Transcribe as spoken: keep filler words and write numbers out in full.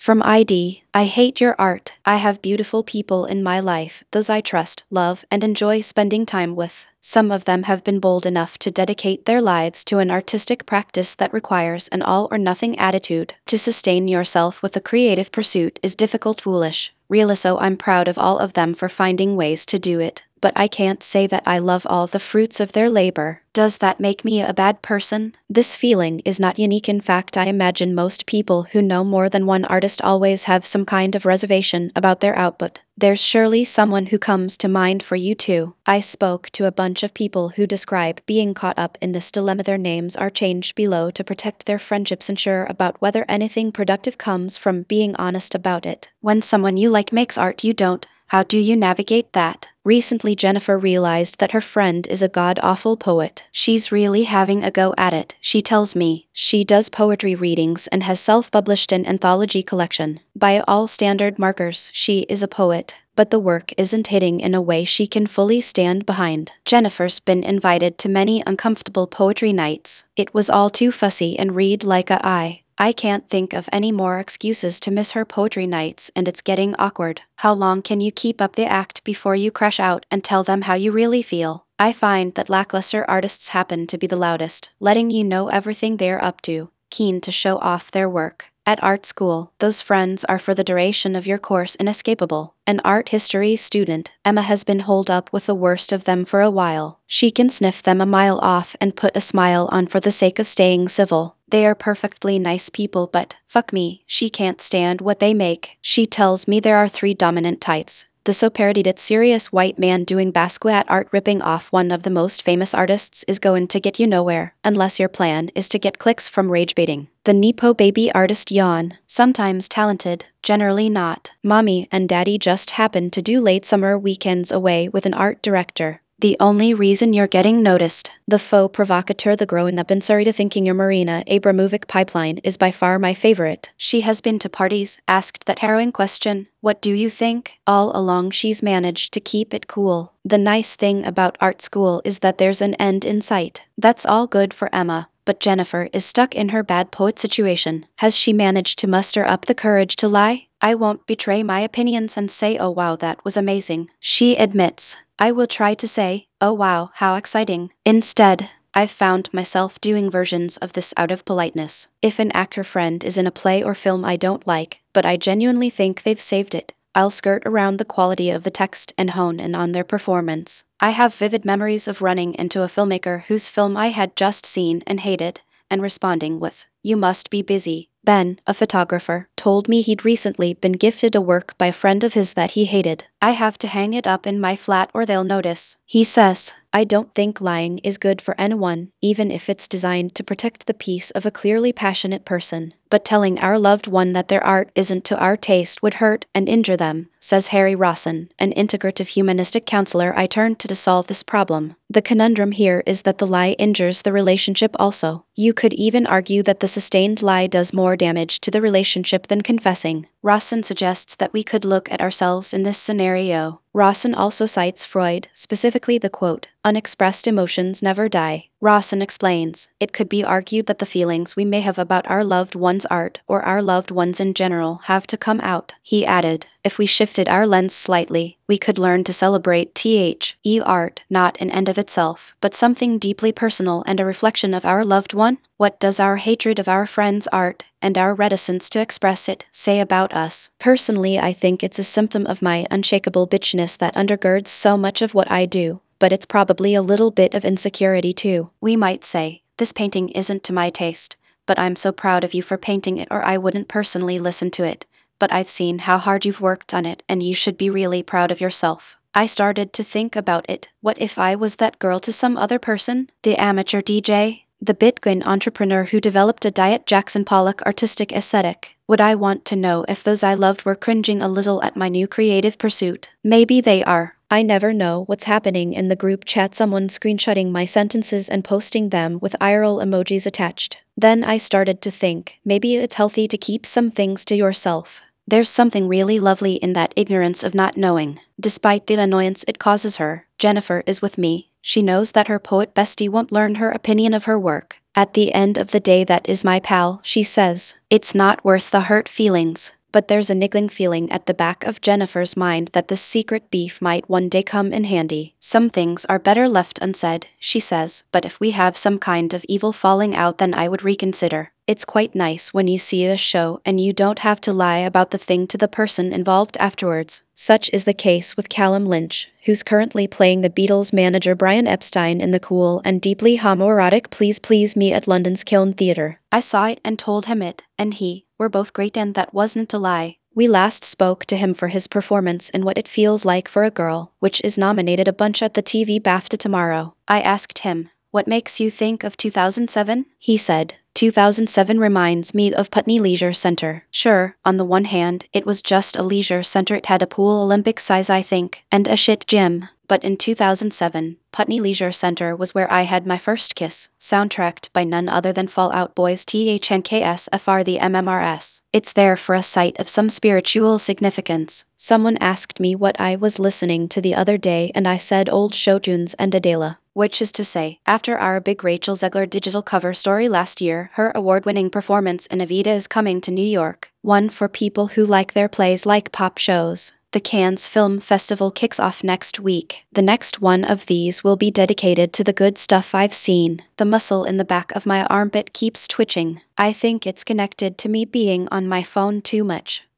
From I D, I hate your art. I have beautiful people in my life, those I trust, love, and enjoy spending time with. Some of them have been bold enough to dedicate their lives to an artistic practice that requires an all or nothing attitude. To sustain yourself with a creative pursuit is difficult, foolish. Really, so I'm proud of all of them for finding ways to do it. But I can't say that I love all the fruits of their labor. Does that make me a bad person? This feeling is not unique. In fact, I imagine most people who know more than one artist always have some kind of reservation about their output. There's surely someone who comes to mind for you too. I spoke to a bunch of people who describe being caught up in this dilemma. Their names are changed below to protect their friendships, unsure about whether anything productive comes from being honest about it. When someone you like makes art you don't, how do you navigate that? Recently, Jennifer realized that her friend is a god-awful poet. She's really having a go at it, she tells me. She does poetry readings and has self-published an anthology collection. By all standard markers, she is a poet, but the work isn't hitting in a way she can fully stand behind. Jennifer's been invited to many uncomfortable poetry nights. It was all too fussy and read like a I. I can't think of any more excuses to miss her poetry nights, and it's getting awkward. How long can you keep up the act before you crash out and tell them how you really feel? I find that lackluster artists happen to be the loudest, letting you know everything they're up to, keen to show off their work. At art school, those friends are for the duration of your course inescapable. An art history student, Emma has been holed up with the worst of them for a while. She can sniff them a mile off and put a smile on for the sake of staying civil. They are perfectly nice people, but, fuck me, she can't stand what they make. She tells me there are three dominant types. The so parodied serious white man doing Basquiat art ripping off one of the most famous artists is going to get you nowhere, unless your plan is to get clicks from rage baiting. The Nepo baby artist yawn, sometimes talented, generally not. Mommy and daddy just happen to do late summer weekends away with an art director. The only reason you're getting noticed. The faux provocateur, the growing up and sorry to thinking your Marina Abramovic pipeline is by far my favorite. She has been to parties, asked that harrowing question, what do you think? All along she's managed to keep it cool. The nice thing about art school is that there's an end in sight. That's all good for Emma. But Jennifer is stuck in her bad poet situation. Has she managed to muster up the courage to lie? I won't betray my opinions and say, oh wow, that was amazing. She admits. I will try to say, oh wow, how exciting. Instead, I've found myself doing versions of this out of politeness. If an actor friend is in a play or film I don't like, but I genuinely think they've saved it, I'll skirt around the quality of the text and hone in on their performance. I have vivid memories of running into a filmmaker whose film I had just seen and hated, and responding with, you must be busy. Ben, a photographer, told me he'd recently been gifted a work by a friend of his that he hated. I have to hang it up in my flat or they'll notice. He says, I don't think lying is good for anyone, even if it's designed to protect the peace of a clearly passionate person. But telling our loved one that their art isn't to our taste would hurt and injure them, says Harry Rawson, an integrative humanistic counselor I turned to to solve this problem. The conundrum here is that the lie injures the relationship also. You could even argue that the sustained lie does more damage to the relationship than confessing. Rawson suggests that we could look at ourselves in this scenario. Rawson also cites Freud, specifically the quote, unexpressed emotions never die. Rawson explains, it could be argued that the feelings we may have about our loved one's art, or our loved ones in general, have to come out. He added, if we shifted our lens slightly, we could learn to celebrate the art, not an end of itself, but something deeply personal and a reflection of our loved one. What does our hatred of our friend's art, and our reticence to express it, say about us? Personally, I think it's a symptom of my unshakable bitchiness that undergirds so much of what I do, but it's probably a little bit of insecurity too. We might say, this painting isn't to my taste, but I'm so proud of you for painting it, or I wouldn't personally listen to it. But I've seen how hard you've worked on it, and you should be really proud of yourself. I started to think about it. What if I was that girl to some other person? The amateur D J? The Bitcoin entrepreneur who developed a Diet Jackson Pollock artistic aesthetic? Would I want to know if those I loved were cringing a little at my new creative pursuit? Maybe they are. I never know what's happening in the group chat, someone screenshotting my sentences and posting them with eye roll emojis attached. Then I started to think, maybe it's healthy to keep some things to yourself. There's something really lovely in that ignorance of not knowing. Despite the annoyance it causes her, Jennifer is with me. She knows that her poet bestie won't learn her opinion of her work. At the end of the day, that is my pal, she says. It's not worth the hurt feelings. but there's a niggling feeling at the back of Jennifer's mind that this secret beef might one day come in handy. Some things are better left unsaid, she says, but if we have some kind of evil falling out, then I would reconsider. It's quite nice when you see a show and you don't have to lie about the thing to the person involved afterwards. Such is the case with Callum Lynch, who's currently playing the Beatles manager Brian Epstein in the cool and deeply homoerotic Please Please Me at London's Kiln Theatre. I saw it and told him it, and he, were both great, and that wasn't a lie. We last spoke to him for his performance in What It Feels Like for a Girl, which is nominated a bunch at the T V BAFTA tomorrow. I asked him, "What makes you think of two thousand seven? He said, two thousand seven reminds me of Putney Leisure Centre. Sure, on the one hand, it was just a leisure centre. It had a pool Olympic size, I think, and a shit gym. But in two thousand seven, Putney Leisure Centre was where I had my first kiss, soundtracked by none other than Fall Out Boy's T H N K S F R the M M R S. It's there for a site of some spiritual significance." Someone asked me what I was listening to the other day, and I said old show tunes and Adele. Which is to say, after our big Rachel Zegler digital cover story last year, her award-winning performance in Evita is coming to New York, one for people who like their plays like pop shows. The Cannes Film Festival kicks off next week. The next one of these will be dedicated to the good stuff I've seen. The muscle in the back of my armpit keeps twitching. I think it's connected to me being on my phone too much.